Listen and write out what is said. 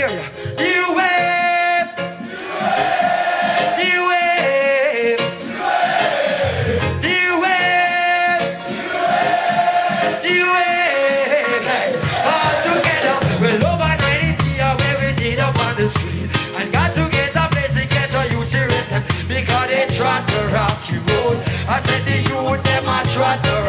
hear you. You wave. You wave. You wave. You wave. All together, we'll over 90 where we did up on the street. And got to get a place to get a youth to rest them because they tried to rock you road. I said the youth them a tried to